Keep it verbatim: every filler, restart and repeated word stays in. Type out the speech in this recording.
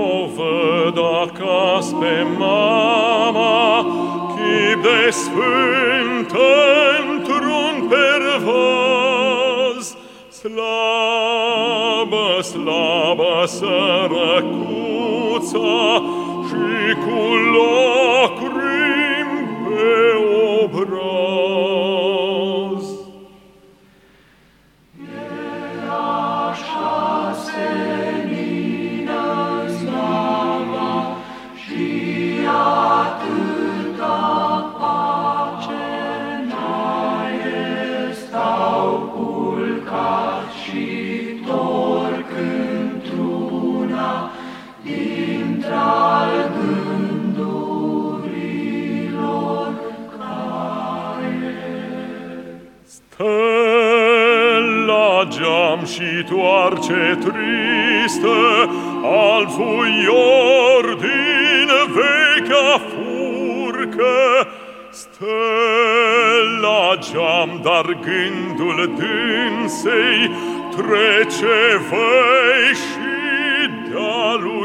O văd acasă pe mama, chip de sfântă într-un pervaz. Slabă, slabă sărăcuța și cu lacrimi pe obraz. Stă la geam și toarce tristă al fuior din vechea furcă. Stă la geam, dar gândul dânsei trece văi și de-a lui